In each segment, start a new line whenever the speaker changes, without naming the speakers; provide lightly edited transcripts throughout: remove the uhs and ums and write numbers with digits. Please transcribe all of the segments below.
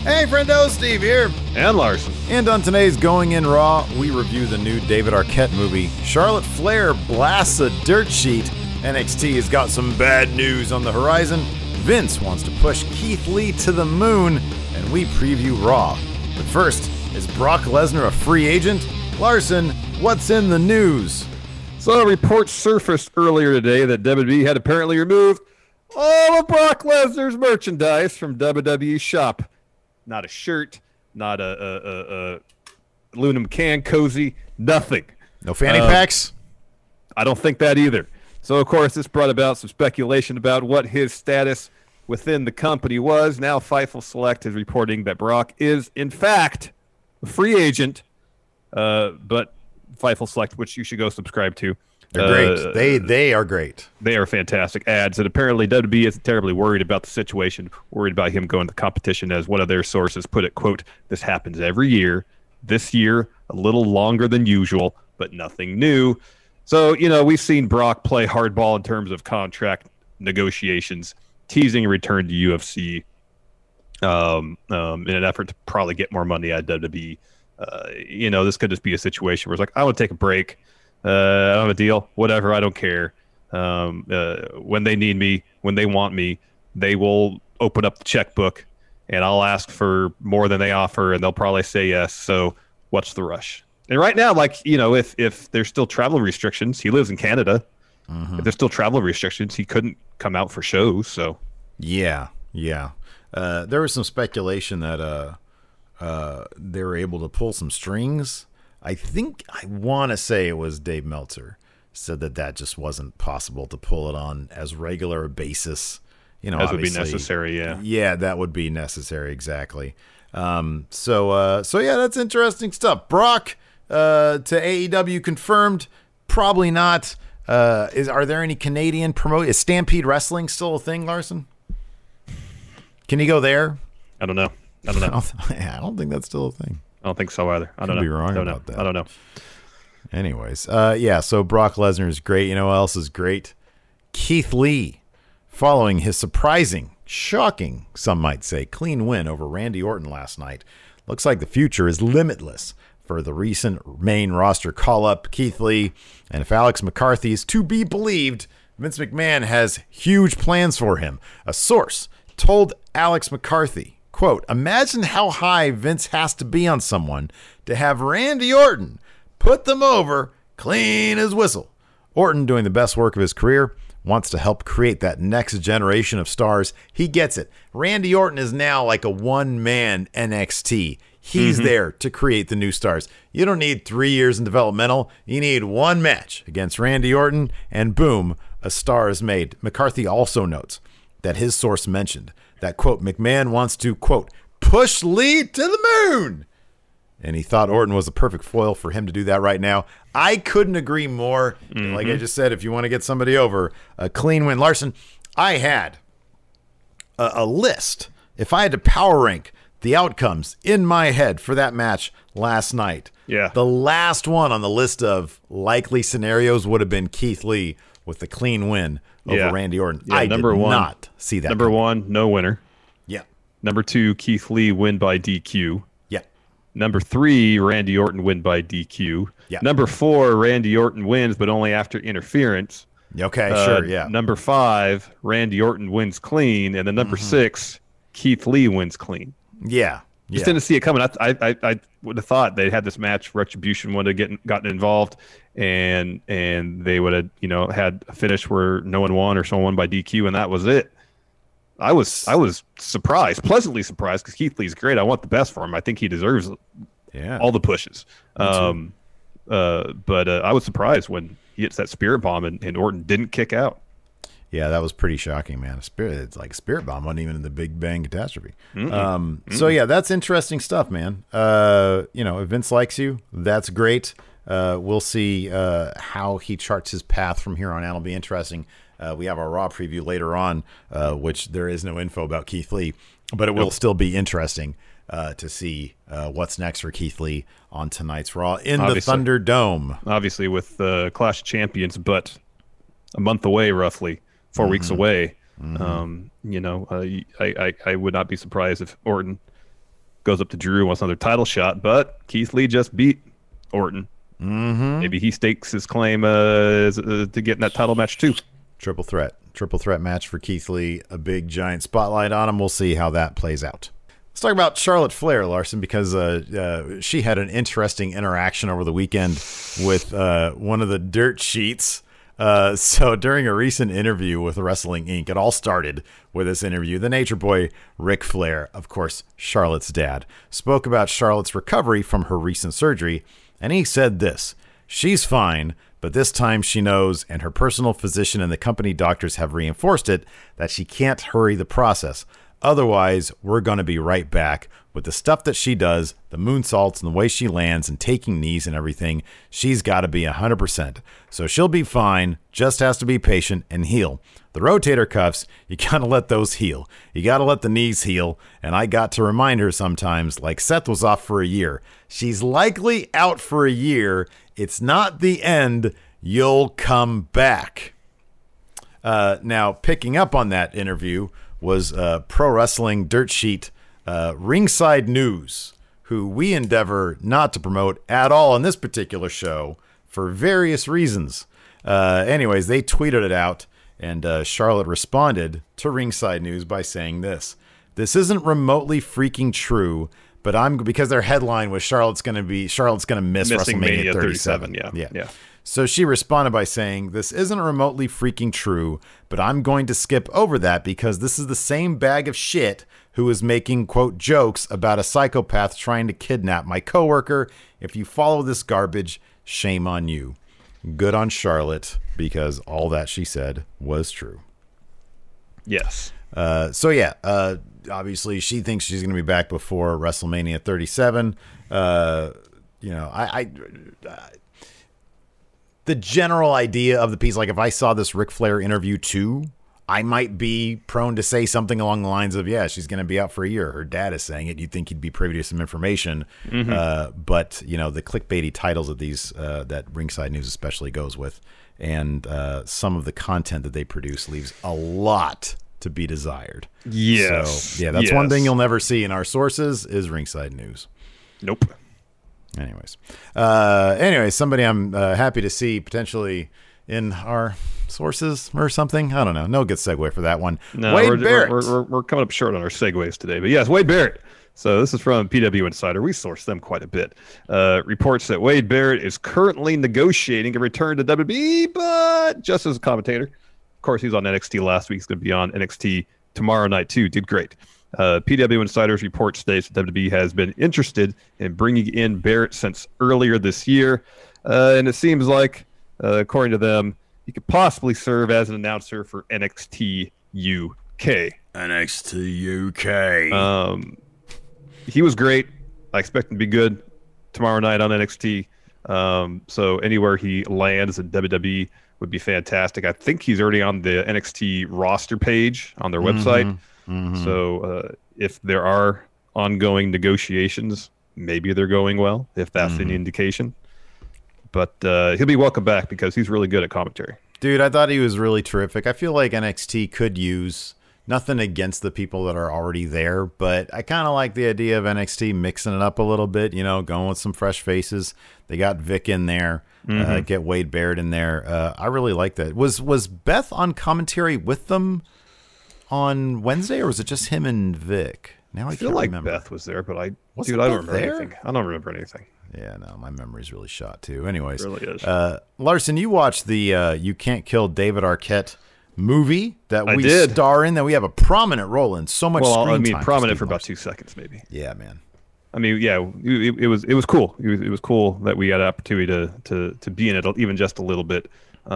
Hey, friendo, Steve here.
And Larson.
And on today's Going In Raw, we review the new David Arquette movie. Charlotte Flair blasts a dirt sheet. NXT has got some bad news on the horizon. Vince wants to push Keith Lee to the moon, and we preview Raw. But first, is Brock Lesnar a free agent? Larson, what's in the news?
So a report surfaced earlier today that WWE had apparently removed all of Brock Lesnar's merchandise from WWE shop. Not a shirt, not a aluminum can cozy, nothing.
No fanny packs?
I don't think that either. So, of course, this brought about some speculation about what his status within the company was. Now, Fightful Select is reporting that Brock is, in fact, a free agent, but Fightful Select, which you should go subscribe to.
They're great. They are great.
They are fantastic ads, and apparently WWE isn't terribly worried about the situation, worried about him going to competition, as one of their sources put it, quote, "This happens every year. This year, a little longer than usual, but nothing new." So, we've seen Brock play hardball in terms of contract negotiations, teasing a return to UFC in an effort to probably get more money out of WWE. This could just be a situation where it's like, I want to take a break. I don't have a deal, whatever, I don't care. When they need me, when they want me, they will open up the checkbook and I'll ask for more than they offer and they'll probably say yes. So what's the rush? And right now, if there's still travel restrictions, he lives in Canada. Mm-hmm. If there's still travel restrictions, he couldn't come out for shows. So
yeah. There was some speculation that they were able to pull some strings. I want to say it was Dave Meltzer said that just wasn't possible to pull it on as regular a basis.
As would be necessary, yeah.
Yeah, that would be necessary, exactly. So yeah, that's interesting stuff. Brock to AEW confirmed, probably not. Are there any Canadian Is Stampede Wrestling still a thing, Larson? Can you go there?
I don't know.
I don't think that's still a thing.
I don't think so either. I don't know.
Be wrong about that.
I don't know.
Anyways, so Brock Lesnar is great. You know what else is great? Keith Lee, following his surprising, shocking, some might say, clean win over Randy Orton last night. Looks like the future is limitless for the recent main roster call-up, Keith Lee. And if Alex McCarthy is to be believed, Vince McMahon has huge plans for him. A source told Alex McCarthy, quote, "Imagine how high Vince has to be on someone to have Randy Orton put them over clean as whistle. Orton, doing the best work of his career, wants to help create that next generation of stars. He gets it. Randy Orton is now like a one-man NXT. He's there to create the new stars. You don't need 3 years in developmental. You need one match against Randy Orton, and boom, a star is made." McCarthy also notes that his source mentioned that, quote, "McMahon wants to, quote, push Lee to the moon." And he thought Orton was the perfect foil for him to do that right now. I couldn't agree more. Like I just said, if you want to get somebody over, a clean win. Larson, I had a list. If I had to power rank the outcomes in my head for that match last night, the last one on the list of likely scenarios would have been Keith Lee with the clean win over Randy Orton. I did not see that.
Number one, no winner.
Yeah.
Number two, Keith Lee win by DQ.
Yeah.
Number three, Randy Orton win by DQ.
Yeah.
Number four, Randy Orton wins, but only after interference.
Okay, sure, yeah.
Number five, Randy Orton wins clean, and then number six, Keith Lee wins clean.
Yeah.
Just didn't see it coming. I would have thought they had this match. Retribution would have gotten involved, and they would have had a finish where no one won or someone won by DQ, and that was it. I was surprised, pleasantly surprised, because Keith Lee's great. I want the best for him. I think he deserves all the pushes. But I was surprised when he hits that spirit bomb and Orton didn't kick out.
Yeah, that was pretty shocking, man. It's like Spirit Bomb wasn't even in the Big Bang Catastrophe. So yeah, that's interesting stuff, man. If Vince likes you, that's great. We'll see how he charts his path from here on out. It'll be interesting. We have our Raw preview later on, which there is no info about Keith Lee, but it will still be interesting to see what's next for Keith Lee on tonight's Raw in the Thunderdome.
Obviously, with the Clash of Champions, but a month away, roughly 4 weeks away. I would not be surprised if Orton goes up to Drew, wants another title shot, but Keith Lee just beat Orton.
Mm-hmm.
Maybe he stakes his claim to get in that title match too.
Triple threat match for Keith Lee. A big giant spotlight on him. We'll see how that plays out. Let's talk about Charlotte Flair, Larson, because she had an interesting interaction over the weekend with one of the dirt sheets. So during a recent interview with Wrestling Inc., it all started with this interview. The Nature Boy, Ric Flair, of course, Charlotte's dad, spoke about Charlotte's recovery from her recent surgery, and he said this: "She's fine, but this time she knows, and her personal physician and the company doctors have reinforced it, that she can't hurry the process. Otherwise, we're going to be right back. With the stuff that she does, the moonsaults and the way she lands and taking knees and everything, she's got to be 100%. So she'll be fine, just has to be patient and heal. The rotator cuffs, you got to let those heal. You got to let the knees heal. And I got to remind her sometimes, like Seth was off for a year. She's likely out for a year. It's not the end. You'll come back." Now, picking up on that interview was Pro Wrestling Dirt Sheet Ringside News, who we endeavor not to promote at all in this particular show for various reasons. Anyways, they tweeted it out, and Charlotte responded to Ringside News by saying this: "This isn't remotely freaking true, but because their headline was Charlotte's going to miss WrestleMania 37.
Yeah.
So she responded by saying, "This isn't remotely freaking true, but I'm going to skip over that because this is the same bag of shit who is making, quote, jokes about a psychopath trying to kidnap my coworker. If you follow this garbage, shame on you." Good on Charlotte, because all that she said was true.
Yes.
Obviously she thinks she's going to be back before WrestleMania 37. The general idea of the piece, like if I saw this Ric Flair interview too, I might be prone to say something along the lines of, yeah, she's going to be out for a year. Her dad is saying it. You'd think he'd be privy to some information. Mm-hmm. But the clickbaity titles of these that Ringside News especially goes with, and some of the content that they produce leaves a lot to be desired.
Yes.
So, yeah, that's one thing you'll never see in our sources is Ringside News.
Nope.
Anyways, somebody I'm happy to see potentially in our sources or something. I don't know. No good segue for that one.
No,
Wade Barrett.
We're coming up short on our segues today. But yes, Wade Barrett. So this is from PW Insider. We source them quite a bit. Reports that Wade Barrett is currently negotiating a return to WWE, but just as a commentator. Of course, he was on NXT last week. He's going to be on NXT tomorrow night, too. Did great. PW Insider's report states that WWE has been interested in bringing in Barrett since earlier this year. And it seems like, according to them, he could possibly serve as an announcer for NXT UK.
NXT UK.
He was great. I expect him to be good tomorrow night on NXT. So anywhere he lands in WWE would be fantastic. I think he's already on the NXT roster page on their website. Mm-hmm. So if there are ongoing negotiations, maybe they're going well, if that's any indication. But he'll be welcome back because he's really good at commentary.
Dude, I thought he was really terrific. I feel like NXT could use nothing against the people that are already there, but I kind of like the idea of NXT mixing it up a little bit, going with some fresh faces. They got Vic in there, get Wade Barrett in there. I really like that. Was Beth on commentary with them on Wednesday, or was it just him and Vic? Now I
feel like
remember.
Beth was there, but I don't remember anything. I don't remember anything.
Yeah, no, my memory's really shot too. Anyways,
it really is.
Larson, you watched the You Can't Kill David Arquette movie that we star in, that we have a prominent role in. So much screen time.
Prominent for about 2 seconds, maybe.
Yeah, man.
I mean, yeah, it was cool. It was cool that we had an opportunity to be in it even just a little bit.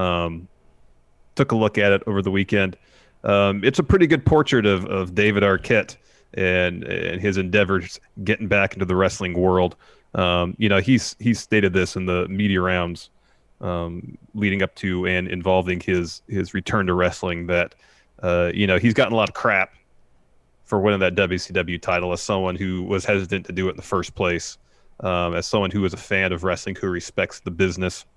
Took a look at it over the weekend. It's a pretty good portrait of David Arquette and his endeavors getting back into the wrestling world. He's stated this in the media rounds leading up to and involving his return to wrestling that he's gotten a lot of crap for winning that WCW title as someone who was hesitant to do it in the first place, as someone who is a fan of wrestling, who respects the business.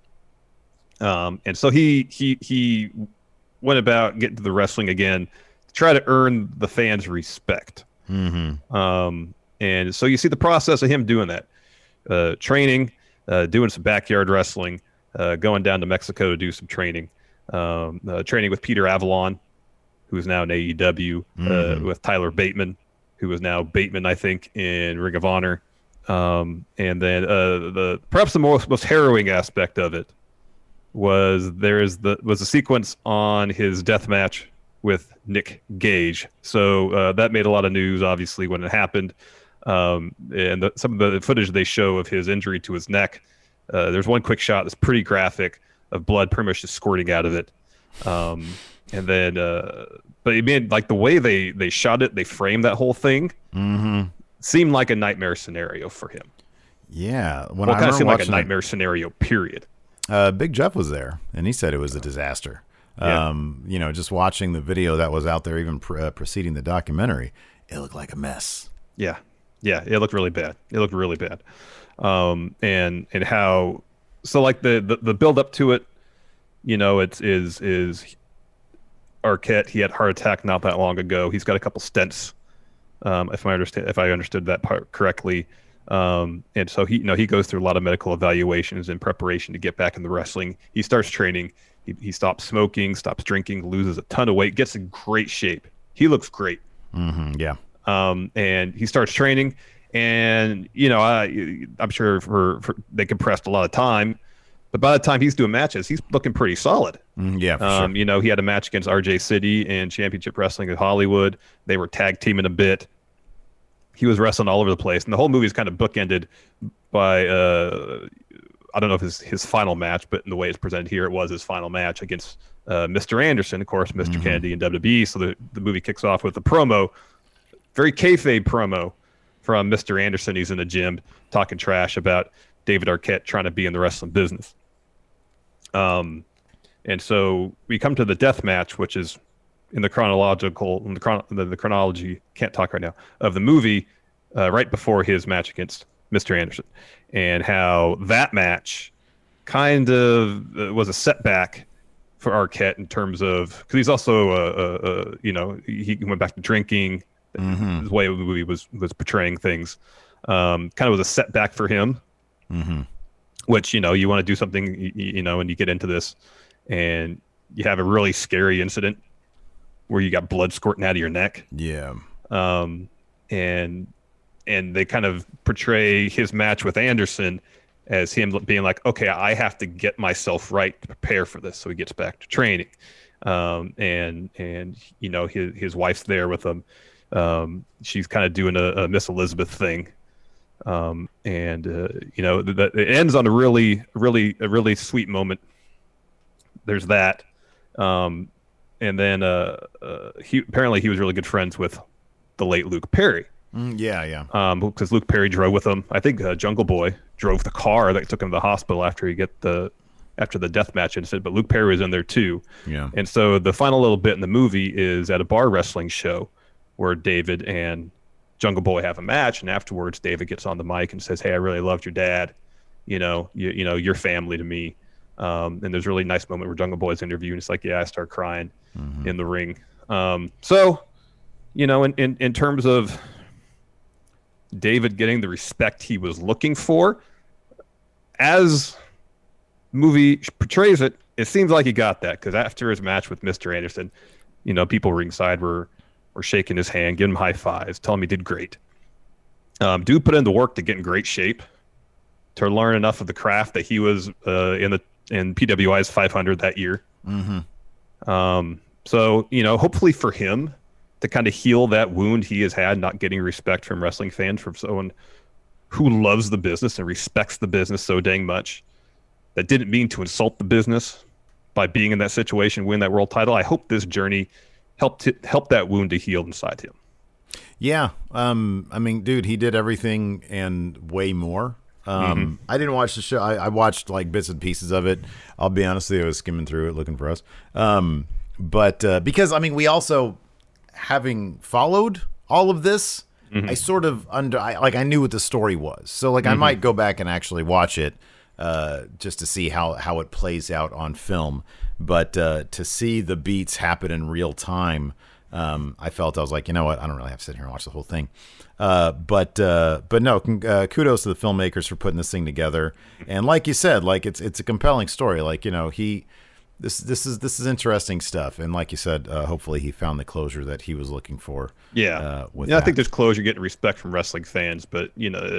And so he went about getting to the wrestling again to try to earn the fans' respect. Mm-hmm. And so you see the process of him doing that, training, doing some backyard wrestling, going down to Mexico to do some training, training with Peter Avalon, who's now in AEW, with Tyler Bateman, who is now Bateman, I think, in Ring of Honor. And then perhaps the most harrowing aspect of it was a sequence on his death match with Nick Gage. So that made a lot of news, obviously, when it happened. And some of the footage they show of his injury to his neck, there's one quick shot that's pretty graphic of blood pretty much just squirting out of it. And then, but it made, like, the way they shot it, they framed that whole thing, seemed like a nightmare scenario for him.
Yeah.
Well, it kind of seemed like a nightmare scenario, period.
Big Jeff was there, and he said it was a disaster.
Yeah.
Just watching the video that was out there, even preceding the documentary, it looked like a mess.
Yeah, it looked really bad. And how, so like the build up to it, is Arquette. He had a heart attack not that long ago. He's got a couple stents, if I understood that part correctly. And so he goes through a lot of medical evaluations in preparation to get back in the wrestling. He starts training. He stops smoking, stops drinking, loses a ton of weight, gets in great shape. He looks great.
Yeah.
And he starts training, and I'm sure for they compressed a lot of time, but by the time he's doing matches, he's looking pretty solid.
Yeah, for sure.
He had a match against RJ City in Championship Wrestling at Hollywood. They were tag teaming a bit. He was wrestling all over the place, and the whole movie is kind of bookended by I don't know if his final match, but in the way it's presented here, it was his final match against Mr. Anderson, of course, Mr. Kennedy in WWE. So the movie kicks off with a promo, very kayfabe promo from Mr. Anderson. He's in the gym talking trash about David Arquette trying to be in the wrestling business. And so we come to the death match, which is in the chronology, can't talk right now, of the movie, right before his match against Mr. Anderson, and how that match kind of was a setback for Arquette in terms of, because he's also he went back to drinking. The way the movie was portraying things kind of was a setback for him. Which, you want to do something, and you get into this and you have a really scary incident where you got blood squirting out of your neck.
Yeah.
And they kind of portray his match with Anderson as him being like, okay, I have to get myself right to prepare for this. So he gets back to training. And his wife's there with him. She's kind of doing a Miss Elizabeth thing. It ends on a really sweet moment. There's that. And then he was really good friends with the late Luke Perry.
Yeah.
Because Luke Perry drove with him. I think Jungle Boy drove the car that took him to the hospital after the deathmatch incident. But Luke Perry was in there too.
Yeah.
And so the final little bit in the movie is at a bar wrestling show where David and Jungle Boy have a match, and afterwards David gets on the mic and says, "Hey, I really loved your dad. You're family to me." And there's a really nice moment where Jungle Boy's interviewed, and it's like, yeah, I start crying in the ring. So, in terms of David getting the respect he was looking for, as the movie portrays it, it seems like he got that, because after his match with Mr. Anderson, people ringside were shaking his hand, giving him high fives, telling him he did great. Dude put in the work to get in great shape, to learn enough of the craft that he was in PWI's 500 that year. So, hopefully for him to kind of heal that wound he has had, not getting respect from wrestling fans, from someone who loves the business and respects the business so dang much, that didn't mean to insult the business by being in that situation, win that world title. I hope this journey help that wound to heal inside him.
Yeah. Dude, he did everything and way more. I didn't watch the show. I watched like bits and pieces of it. I'll be honest with you, I was skimming through it looking for us. But because we also, having followed all of this, I sort of I knew what the story was. So I might go back and actually watch it just to see how it plays out on film. But to see the beats happen in real time, I was like, you know what? I don't really have to sit here and watch the whole thing. But no, kudos to the filmmakers for putting this thing together. And like you said, like it's a compelling story. Like, you know, this is interesting stuff. And like you said, hopefully he found the closure that he was looking for.
Yeah. I think there's closure, getting respect from wrestling fans, but you know,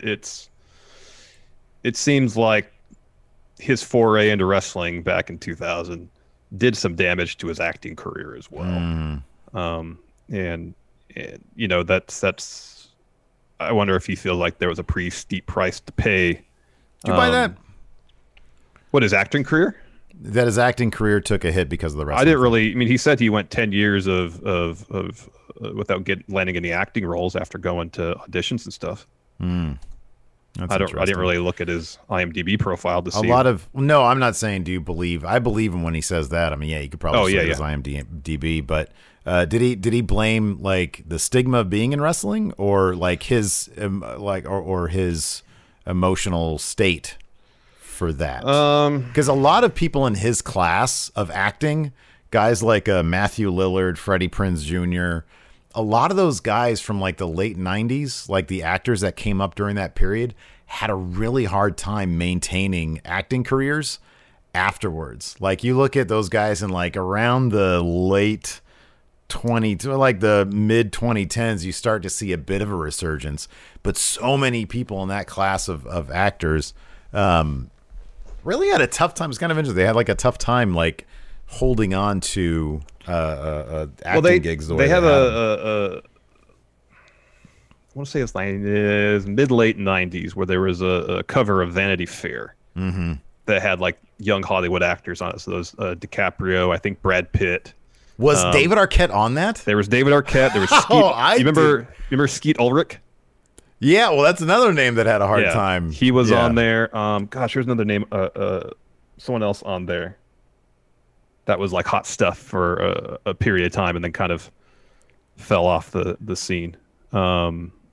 it seems like his foray into wrestling back in 2000 did some damage to his acting career as well. And you know, that's I wonder if he feels like there was a pretty steep price to pay. Did
you buy that?
What, his acting career?
That his acting career took a hit because of the wrestling.
I didn't really. I mean, he said he went 10 years of without landing any acting roles after going to auditions and stuff. I didn't really look at his IMDb profile to see.
No, I'm not saying do you believe. I believe him when he says that. I mean, yeah, you could probably say his IMDb, but did he blame like the stigma of being in wrestling, or like his or his emotional state for that? Because a lot of people in his class of acting, guys like Matthew Lillard, Freddie Prinze Jr., a lot of those guys from like the late 90s, like the actors that came up during that period, had a really hard time maintaining acting careers afterwards. Like you look at those guys in like around the late like the mid 2010s, you start to see a bit of a resurgence. But so many people in that class of actors really had a tough time. It's kind of interesting. They had like a tough time like holding on to acting gigs.
They have I want to say it's mid-late 90s where there was a cover of Vanity Fair that had like young Hollywood actors on it. So those DiCaprio, I think Brad Pitt.
Was David Arquette on that?
There was David Arquette. There was Skeet. You remember Skeet Ulrich?
Yeah, well, that's another name that had a hard time.
He was on there. Gosh, here's another name. Someone else on there that was like hot stuff for a period of time and then kind of fell off the scene. I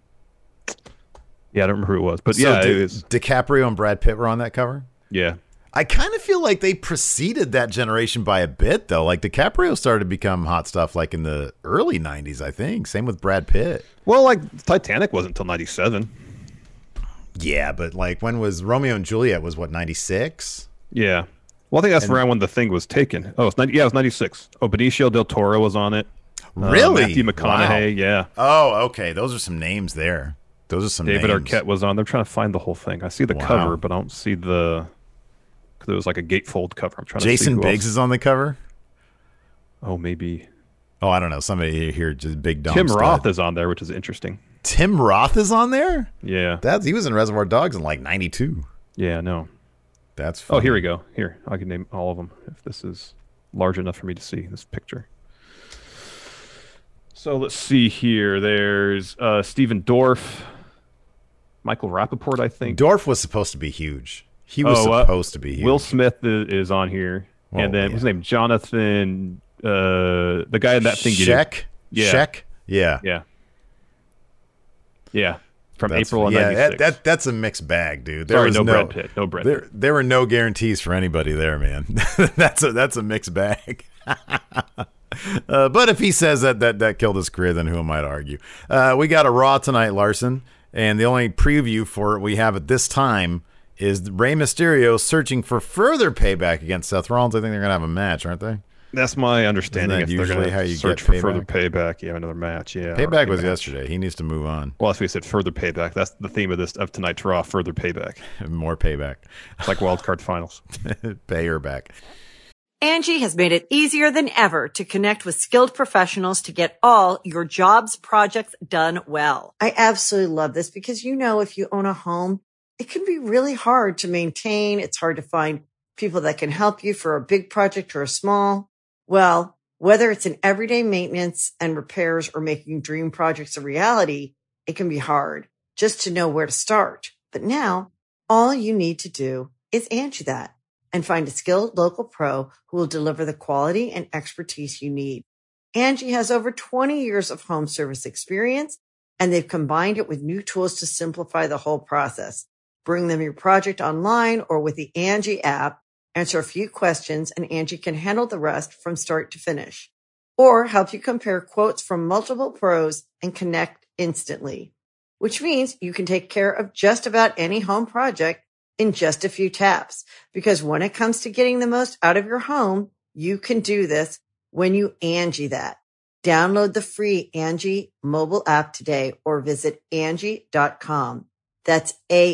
don't remember who it was, but
DiCaprio and Brad Pitt were on that cover.
Yeah,
I kind of feel like they preceded that generation by a bit, though. Like DiCaprio started to become hot stuff like in the early 90s, I think. Same with Brad Pitt.
Well, like Titanic wasn't until 97.
Yeah, but like when was Romeo and Juliet was what, 96?
Yeah. Well, I think that's around when the thing was taken. Oh, it was 96. Oh, Benicio del Toro was on it.
Really?
Matthew McConaughey,
wow.
Yeah.
Oh, okay. Those are some names there.
David Arquette was on. They're trying to find the whole thing. I see the cover, but I don't see because it was like a gatefold cover. I'm trying to see
Jason Biggs is on the cover?
Oh, maybe.
Oh, I don't know. Somebody here, just big dumb
Tim Roth is on there, which is interesting.
Tim Roth is on there?
Yeah.
He was in Reservoir Dogs in like 92.
Yeah, no.
That's funny.
Oh, here we go. Here, I can name all of them if this is large enough for me to see this picture. So let's see here. There's Stephen Dorff, Michael Rappaport, I think.
Dorff was supposed to be huge. He was supposed to be huge.
Will Smith is on here. And then his name, Jonathan, the guy in that thing.
Sheck?
Yeah.
Sheck? Yeah.
Yeah. Yeah. From April of 96.
That's a mixed bag, dude.
Sorry, no Brad Pitt. No Brad Pitt.
There were no guarantees for anybody there, man. That's a mixed bag. But if he says that killed his career, then who am I to argue? We got a Raw tonight, Larson, and the only preview for it we have at this time is Rey Mysterio searching for further payback against Seth Rollins. I think they're going to have a match, aren't they?
That's my understanding.
Isn't that
if they're going to search for further payback, another match. Yeah,
payback was yesterday. He needs to move on.
Well, as we said, further payback. That's the theme of tonight's Raw. Further payback.
More payback.
It's like wild card finals.
Pay her back.
Angie has made it easier than ever to connect with skilled professionals to get all your jobs projects done well. I absolutely love this because, if you own a home, it can be really hard to maintain. It's hard to find people that can help you for a big project or a small. Well, whether it's in everyday maintenance and repairs or making dream projects a reality, it can be hard just to know where to start. But now all you need to do is Angie that and find a skilled local pro who will deliver the quality and expertise you need. Angie has over 20 years of home service experience, and they've combined it with new tools to simplify the whole process. Bring them your project online or with the Angie app, answer a few questions, and Angie can handle the rest from start to finish. Or help you compare quotes from multiple pros and connect instantly. Which means you can take care of just about any home project in just a few taps. Because when it comes to getting the most out of your home, you can do this when you Angie that. Download the free Angie mobile app today or visit Angie.com. That's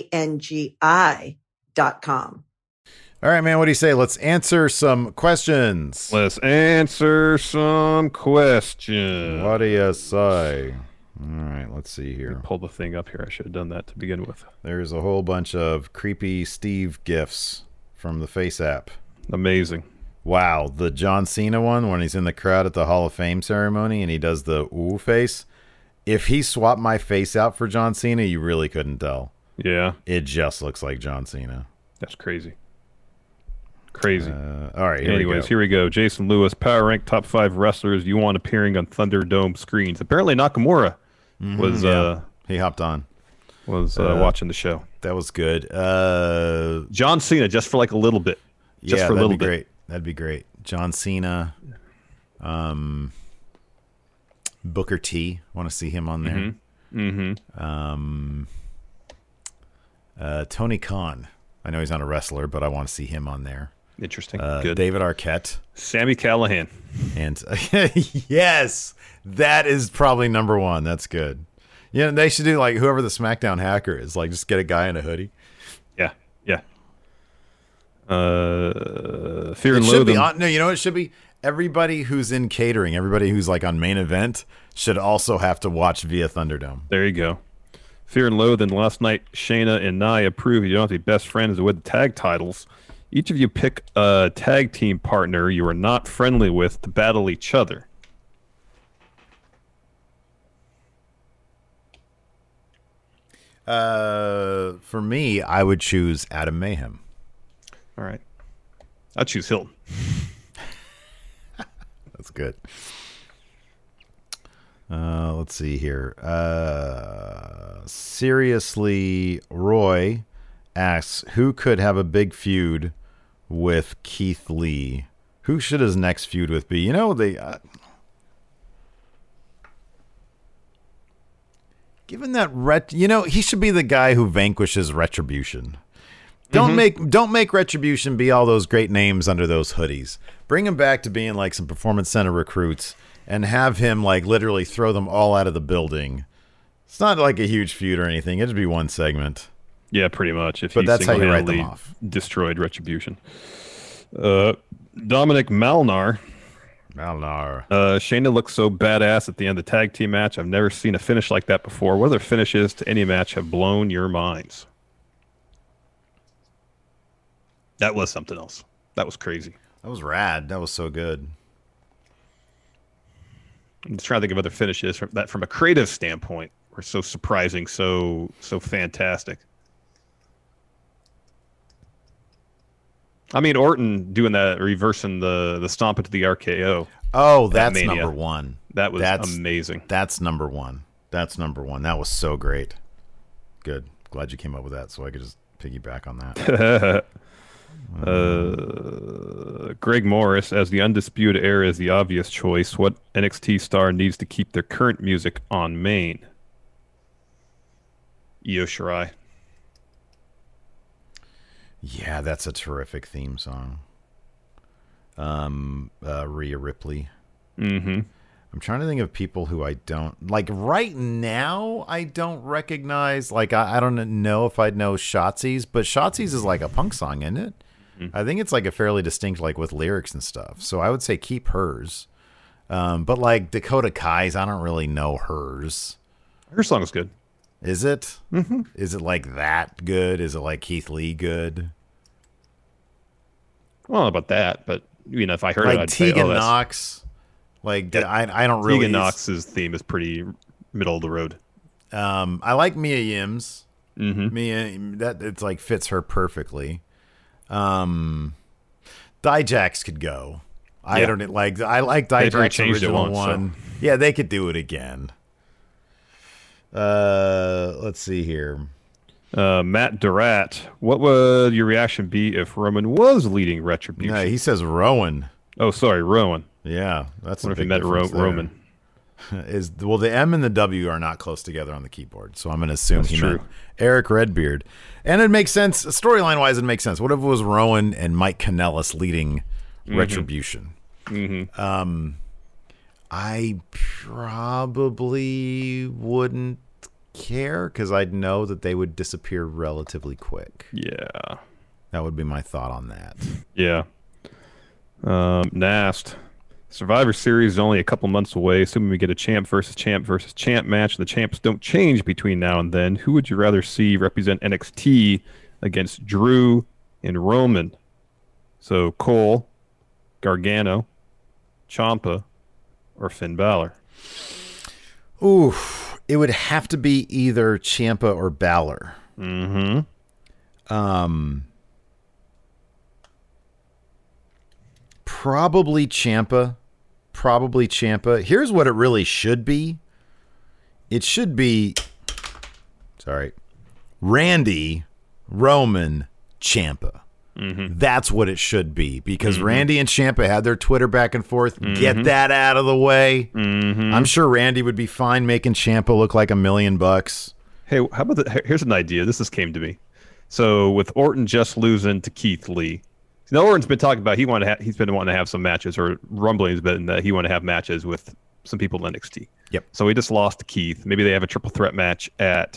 ANGI.com.
All right, man, what do you say? Let's answer some questions.
Let's answer some questions.
What do you say? All right, let's see here.
Pull the thing up here. I should have done that to begin with.
There's a whole bunch of creepy Steve gifs from the Face app.
Amazing.
Wow, the John Cena one when he's in the crowd at the Hall of Fame ceremony and he does the ooh face. If he swapped my face out for John Cena, you really couldn't tell.
Yeah.
It just looks like John Cena.
That's crazy. Crazy.
All right,
here we go. Jason Lewis, power rank top 5 wrestlers you want appearing on Thunderdome screens. Apparently Nakamura was
he hopped on.
Was watching the show.
That was good.
John Cena, just for like a little bit. Just for a little bit.
Great. That'd be great. John Cena. Booker T. Want to see him on there. Tony Khan. I know he's not a wrestler, but I want to see him on there.
Interesting. Good.
David Arquette.
Sammy Callahan.
And yes, that is probably number one. That's good. Yeah, they should do like whoever the SmackDown hacker is. Like just get a guy in a hoodie.
Yeah. Fear and
Loathing.
No,
you know what it should be? Everybody who's in catering, everybody who's like on main event should also have to watch via Thunderdome.
There you go. Fear and Loathing. Last night, Shayna and Nia proved you don't have to be best friends with the tag titles. Each of you pick a tag team partner you are not friendly with to battle each other.
For me, I would choose Adam Mayhem.
All right. I'd choose Hilton.
That's good. Let's see here. Seriously, Roy asks, who could have a big feud with Keith Lee? Who should his next feud with be? You know, given that he should be the guy who vanquishes Retribution. Don't make Retribution be all those great names under those hoodies. Bring him back to being like some Performance Center recruits and have him like literally throw them all out of the building. It's not like a huge feud or anything. It'd be one segment.
Yeah, pretty much.
But that's how you write them off.
Destroyed Retribution. Dominic Malnar. Shayna looks so badass at the end of the tag team match. I've never seen a finish like that before. What other finishes to any match have blown your minds? That was something else. That was crazy.
That was rad. That was so good.
I'm just trying to think of other finishes from a creative standpoint were so surprising, so fantastic. I mean, Orton doing that, reversing the stomp into the RKO.
Oh, that's number one.
That's amazing.
That's number one. That was so great. Good. Glad you came up with that so I could just piggyback on that.
Greg Morris, as the undisputed heir, is the obvious choice. What NXT star needs to keep their current music on main? Io Shirai.
Yeah, that's a terrific theme song. Rhea Ripley.
Mm-hmm.
I'm trying to think of people who I don't like right now. I don't recognize. Like I don't know if I'd know Shotzi's, but Shotzi's is like a punk song, isn't it?
Mm-hmm.
I think it's like a fairly distinct, like with lyrics and stuff. So I would say keep hers. But like Dakota Kai's, I don't really know hers.
Her song is good.
Is it?
Mm-hmm.
Is it like that good? Is it like Keith Lee good?
Well, I don't know about that, but you know, if I heard
like
it, I'd
Tegan
say, oh,
Knox. Like
yeah,
I don't really.
Tegan Knox's theme is pretty middle of the road.
I like Mia Yim's.
Mm-hmm.
Mia, that it's like fits her perfectly. Dijax could go. I don't like. I like Dijax's original one. So. Yeah, they could do it again. Let's see here.
Matt Durat, what would your reaction be if Roman was leading Retribution?
No, he says Rowan.
Oh, sorry, Rowan.
Yeah, that's
What
a
if he
big
meant
difference there.
Roman?
Well, the M and the W are not close together on the keyboard, so I'm going to assume
That's
he
true.
meant Eric Redbeard. And it makes sense, storyline wise, it makes sense. What if it was Rowan and Mike Kanellis leading Retribution? I probably wouldn't care because I'd know that they would disappear relatively quick.
Yeah.
That would be my thought on that.
Yeah. Nast. Survivor Series is only a couple months away. Assuming we get a champ versus champ match, and the champs don't change between now and then, who would you rather see represent NXT against Drew and Roman? So Cole, Gargano, Ciampa, or Finn Balor?
Ooh, it would have to be either Ciampa or Balor. Probably Ciampa. Here's what it really should be. It should be, Randy, Roman, Ciampa. That's what it should be because Randy and Ciampa had their Twitter back and forth. Get that out of the way. I'm sure Randy would be fine making Ciampa look like $1 million.
Hey, how about here's an idea. This came to me. So with Orton just losing to Keith Lee, Orton's been talking about he's been wanting to have some matches, or rumblings been that he wanted to have matches with some people in NXT.
Yep.
So he just lost to Keith. Maybe they have a triple threat match at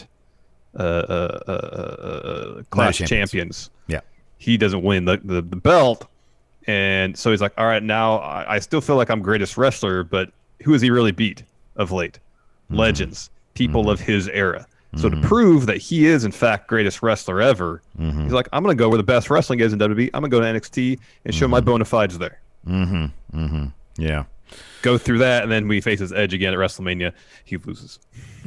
Clash of Champions.
Yeah.
He doesn't win the belt, and so he's like, all right, now I still feel like I'm greatest wrestler, but who has he really beat of late? Legends, people of his era. So to prove that he is, in fact, greatest wrestler ever, he's like, I'm going to go where the best wrestling is in WWE. I'm going to go to NXT and show my bona fides there.
Yeah.
Go through that, and then we face his Edge again at WrestleMania. He loses.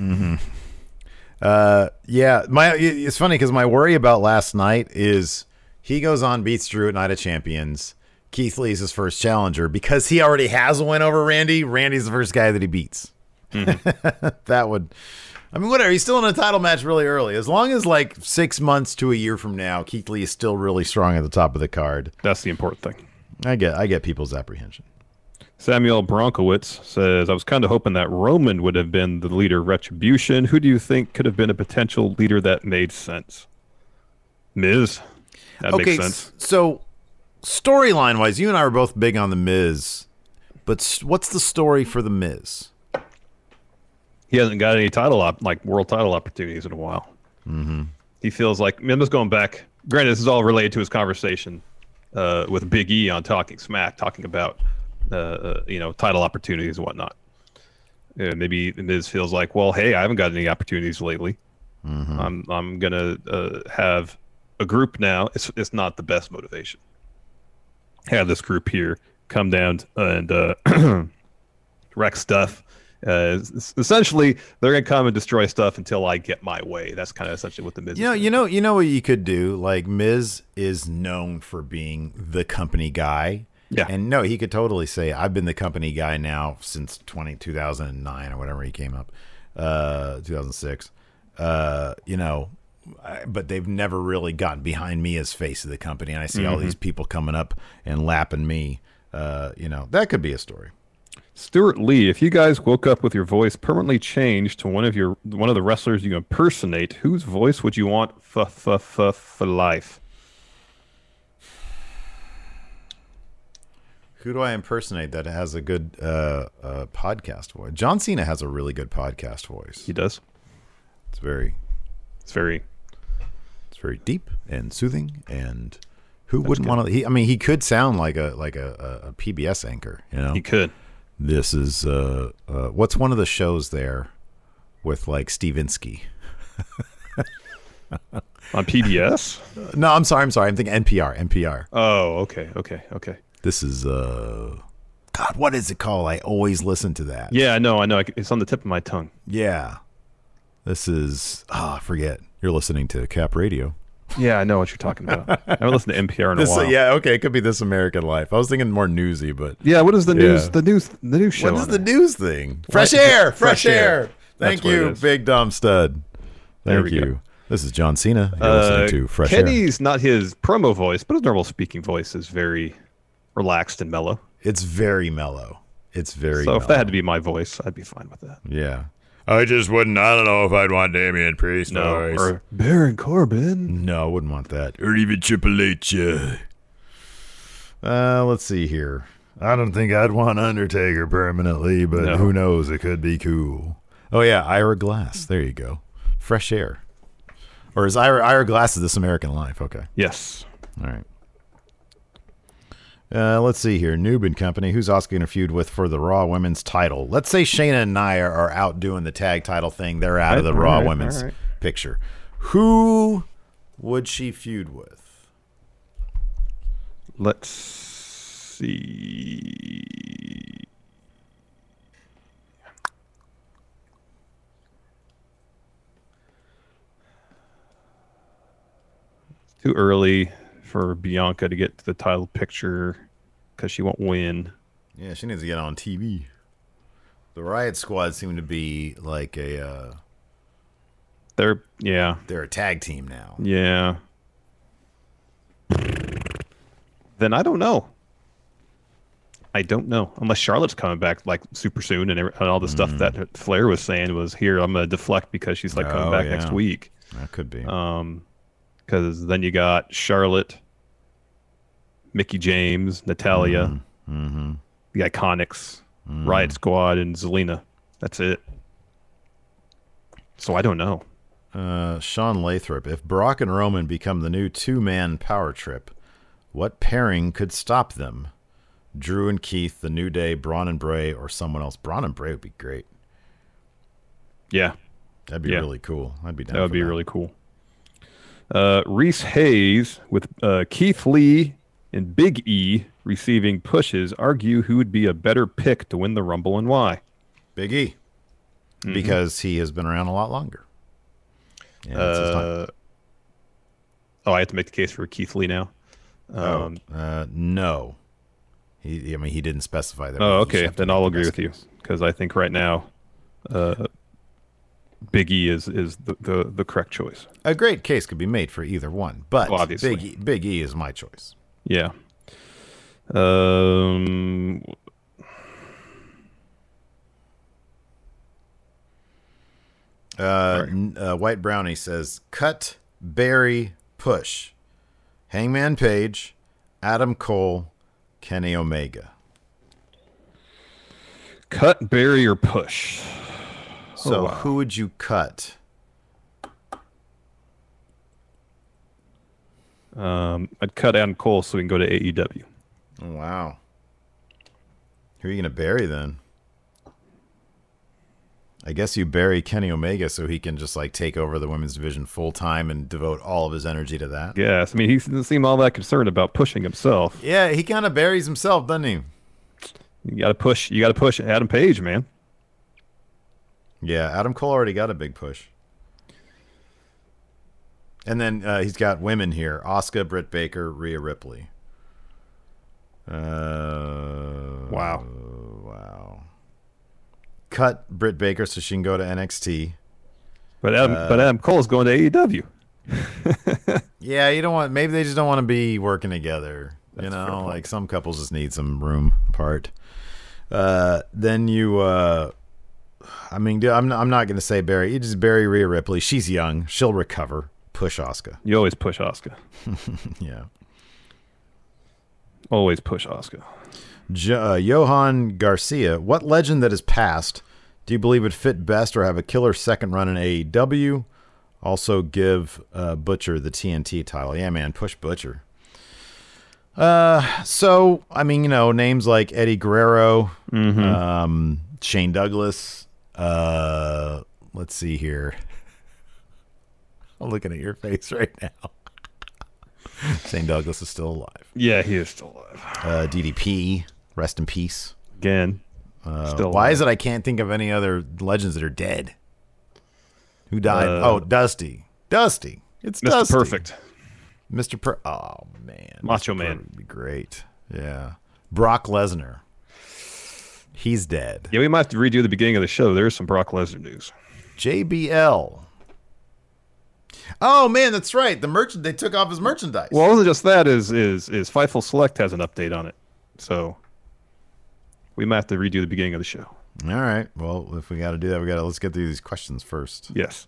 Yeah. It's funny because my worry about last night is he goes on, beats Drew at Night of Champions. Keith Lee's his first challenger because he already has a win over Randy. Randy's the first guy that he beats. That would... I mean, whatever. He's still in a title match really early. As long as like 6 months to a year from now, Keith Lee is still really strong at the top of the card.
That's the important thing.
I get people's apprehension.
Samuel Bronkowitz says, I was kind of hoping that Roman would have been the leader of Retribution. Who do you think could have been a potential leader that made sense? Miz. That makes sense.
So storyline wise, you and I were both big on the Miz, but what's the story for the Miz?
He hasn't got any world title opportunities in a while. He feels like, I'm just going back. Granted, this is all related to his conversation with Big E on Talking Smack, talking about title opportunities and whatnot. Maybe Miz feels like, well, hey, I haven't got any opportunities lately. I'm gonna have a group now. It's not the best motivation. Have this group here come down and wreck stuff. Essentially, they're gonna come and destroy stuff until I get my way. That's kind of essentially what the Miz.
You know what you could do. Like Miz is known for being the company guy.
Yeah.
And no, he could totally say, I've been the company guy now since 2009 or whatever he came up, 2006. But they've never really gotten behind me as face of the company, and I see all these people coming up and lapping me. That could be a story.
Stuart Lee, if you guys woke up with your voice permanently changed to one of the wrestlers you impersonate, whose voice would you want for life?
Who do I impersonate that has a good podcast voice? John Cena has a really good podcast voice.
He does.
It's very deep and soothing, and who wouldn't want to? He could sound like a PBS anchor.
He could.
This is what's one of the shows there with like Steve Inskeep?
On PBS?
No, I'm sorry. I'm thinking NPR.
Oh, okay.
This is God, what is it called? I always listen to that.
Yeah, I know. It's on the tip of my tongue.
Yeah. This is I forget. You're listening to Cap Radio.
Yeah, I know what you're talking about. I haven't listened to NPR in a while.
Yeah, okay, it could be This American Life. I was thinking more newsy, but
yeah. What is the news? The news show.
What is the news thing? Fresh air. Thank you, Big Dumb Stud. Thank you. This is John Cena. You're listening to Fresh Air.
Kenny's not his promo voice, but his normal speaking voice is very relaxed and mellow.
It's very mellow. It's very
So
mellow.
if that had to be my voice, I'd be fine with that.
Yeah. I just wouldn't. I don't know if I'd want Damian Priest voice.
Or Baron Corbin.
No, I wouldn't want that. Or even Triple H. Let's see here. I don't think I'd want Undertaker permanently, but
No.
who knows? It could be cool. Oh, yeah. Ira Glass. There you go. Fresh Air. Or is Ira Glass is This American Life? Okay.
Yes.
All right. Let's see here. Noob and Company. Who's Asuka going to feud with for the Raw Women's title? Let's say Shayna and Nia are out doing the tag title thing. They're out of the Raw Women's picture. Who would she feud with?
Let's see. It's too early for Bianca to get to the title picture because she won't win.
Yeah, she needs to get on TV. The Riot Squad seem to be like a
They're
a tag team now.
Yeah. Then I don't know. I don't know. Unless Charlotte's coming back like super soon and all the stuff that Flair was saying was here, I'm going to deflect because she's like coming back next week.
That could be.
Because then you got Charlotte, Mickie James, Natalia, the Iconics, Riot Squad, and Zelina. That's it. So I don't know.
Sean Lathrop. If Brock and Roman become the new two-man power trip, what pairing could stop them? Drew and Keith, The New Day, Braun and Bray, or someone else? Braun and Bray would be great.
Yeah.
That'd be really cool. I'd be down
That would
for
be really cool. Reese Hayes with Keith Lee and Big E receiving pushes argue who would be a better pick to win the Rumble and why.
Big E. Because he has been around a lot longer. Yeah, it's his time.
I have to make the case for Keith Lee now.
No. He didn't specify that.
Oh, okay. Then I'll agree with you because I think right now, Big E is the correct choice.
A great case could be made for either one, but
obviously.
Big E is my choice.
Yeah.
White Brownie says, cut, bury, push. Hangman Page, Adam Cole, Kenny Omega.
Cut, bury, or push.
So who would you cut?
I'd cut Adam Cole so we can go to AEW.
Oh, wow. Who are you going to bury then? I guess you bury Kenny Omega so he can just like take over the women's division full time and devote all of his energy to that.
Yes, I mean he doesn't seem all that concerned about pushing himself.
Yeah, he kind of buries himself, doesn't he?
You got to push Adam Page, man.
Yeah, Adam Cole already got a big push. And then he's got women here: Asuka, Britt Baker, Rhea Ripley.
Wow.
Cut Britt Baker so she can go to NXT.
But Adam Cole's going to AEW.
Yeah, you don't want. Maybe they just don't want to be working together.
That's
like some couples just need some room apart. Then you. I'm not going to say bury. You just bury Rhea Ripley. She's young. She'll recover. Push Asuka.
You always push Asuka.
Yeah.
Always push Asuka.
Johan Garcia, what legend that has passed do you believe would fit best or have a killer second run in AEW? Also give Butcher the TNT title. Yeah, man, push Butcher. So, I mean, names like Eddie Guerrero, Shane Douglas. Let's see here. I'm looking at your face right now. Shane Douglas is still alive.
Yeah, he is still alive.
DDP, rest in peace.
Again, still
why
alive.
is it I can't think of any other legends that are dead? Who died? Dusty. Dusty. It's
Mr.
Dusty.
Perfect.
Oh, man.
Macho
Mr.
Man.
Perfect would be great. Yeah. Brock Lesnar. He's dead.
Yeah, we might have to redo the beginning of the show. There's some Brock Lesnar news.
JBL. Oh man, that's right. The merchant they took off his merchandise.
Well, it wasn't just that. Is Fightful Select has an update on it, so we might have to redo the beginning of the show.
All right. Well, if we got to do that, let's get through these questions first.
Yes.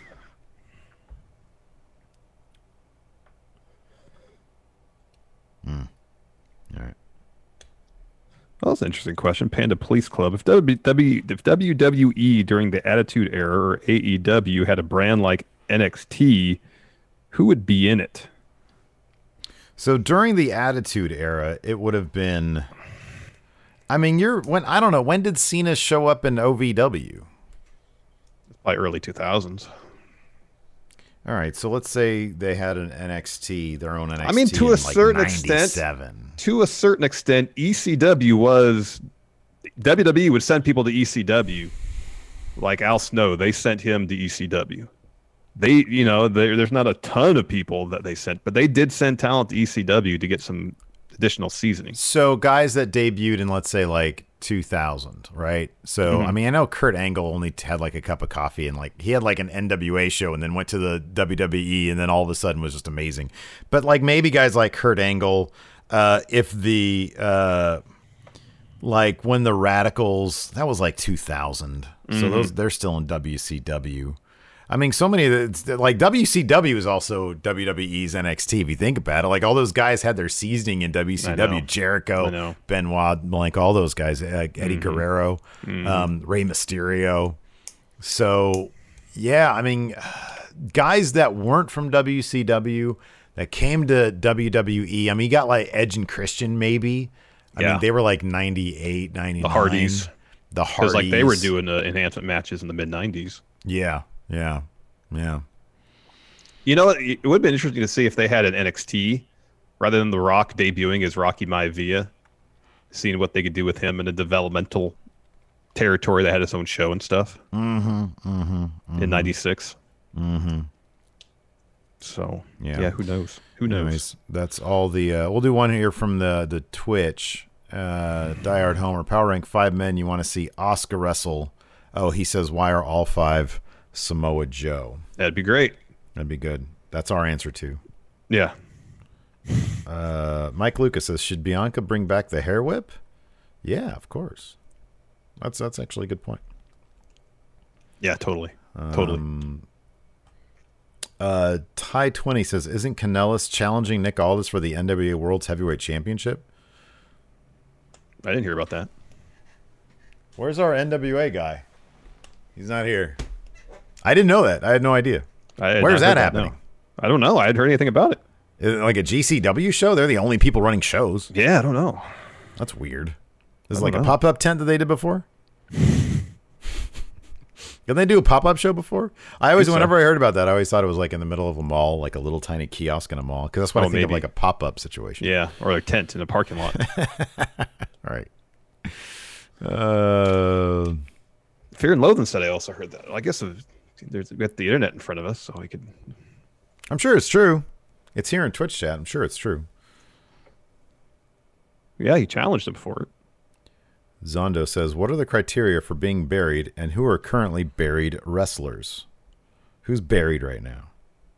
All right.
Well, that's an interesting question. Panda Police Club. If WWE during the Attitude Era or AEW had a brand like NXT, who would be in it?
So during the Attitude Era, it would have been. I mean, I don't know. When did Cena show up in OVW?
By early 2000s.
All right, so let's say they had an NXT, their own NXT.
I mean, to a certain extent, ECW was WWE would send people to ECW, like Al Snow. They sent him to ECW. There's not a ton of people that they sent, but they did send talent to ECW to get some additional seasoning.
So guys that debuted in, let's say, like 2000, right? So I mean, I know Kurt Angle only had like a cup of coffee and like he had like an NWA show and then went to the WWE and then all of a sudden was just amazing. But like maybe guys like Kurt Angle, if the like when the Radicals, that was like 2000, so they're still in WCW. I mean, so many like WCW is also WWE's NXT. If you think about it, like all those guys had their seasoning in WCW. Jericho, Benoit, like all those guys, Eddie Guerrero, Rey Mysterio. So, yeah, I mean, guys that weren't from WCW that came to WWE. I mean, you got like Edge and Christian, maybe. I mean, they were like 98, 99.
The Hardys.
Because
like they were doing enhancement matches in the mid 90s.
Yeah.
You know, it would have been interesting to see if they had an NXT rather than The Rock debuting as Rocky Maivia, seeing what they could do with him in a developmental territory that had its own show and stuff. In '96. So yeah, who knows?
Anyways, that's all the. We'll do one here from the Twitch. Diehard Homer, Power Rank 5 men. You want to see Oscar wrestle? Oh, he says, why are all 5 Samoa Joe?
That'd be great.
That'd be good. That's our answer too.
Yeah.
Mike Lucas says, should Bianca bring back the hair whip? Yeah, of course. That's actually a good point.
Yeah, totally.
Ty20 says, isn't Kanellis challenging Nick Aldis for the NWA World's Heavyweight Championship?
I didn't hear about that.
Where's our NWA guy? He's not here. I didn't know that. I had no idea. Where's that happening?
No. I don't know. I hadn't heard anything about it.
Is it like a GCW show? They're the only people running shows.
Yeah, I don't know.
That's weird. This is like a pop-up tent that they did before? Didn't they do a pop-up show before? Whenever I heard about that, I always thought it was like in the middle of a mall, like a little tiny kiosk in a mall. Because that's what I think of, like a pop-up situation.
Yeah, or a tent in a parking lot.
All right.
Fear and Loathing said I also heard that. I guess we got the internet in front of us, so we could.
I'm sure it's true. It's here in Twitch chat. I'm sure it's true.
Yeah, he challenged him for it.
Zondo says, what are the criteria for being buried and who are currently buried wrestlers? Who's buried right now?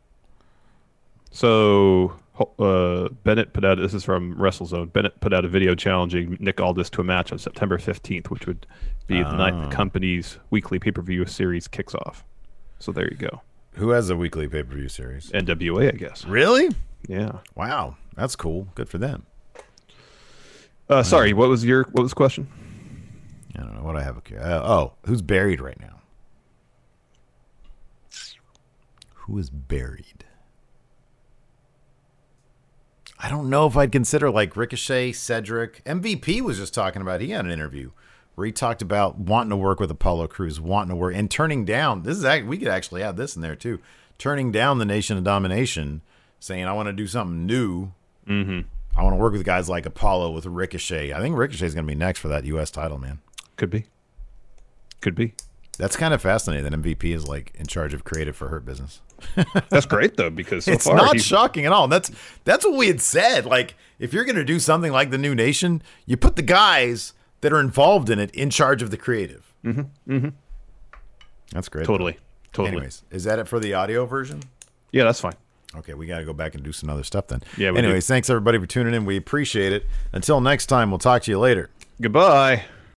So Bennett put out, this is from WrestleZone, Bennett put out a video challenging Nick Aldis to a match on September 15th, which would be the night the company's weekly pay-per-view series kicks off. So there you go.
Who has a weekly pay-per-view series?
NWA, I guess.
Really?
Yeah.
Wow. That's cool. Good for them.
Sorry, what was the question?
I don't know what I have here. Who's buried right now? Who is buried? I don't know if I'd consider like Ricochet, Cedric. MVP was just talking about, he had an interview where he talked about wanting to work with Apollo Crews, wanting to work and turning down. We could actually add this in there too. Turning down the Nation of Domination, saying, I want to do something new. Mm-hmm. I want to work with guys like Apollo, with Ricochet. I think Ricochet's going to be next for that U.S. title, man.
Could be.
That's kind of fascinating that MVP is like in charge of creative for Hurt Business.
That's great though, because so
it's
far
not shocking at all. That's what we had said. Like, if you're going to do something like the New Nation, you put the guys that are involved in it in charge of the creative. Mm-hmm. Mm-hmm. That's great.
Totally.
Anyways, is that it for the audio version?
Yeah, that's fine.
Okay, we got to go back and do some other stuff then.
Yeah, we
Anyways, thanks everybody for tuning in. We appreciate it. Until next time, we'll talk to you later.
Goodbye.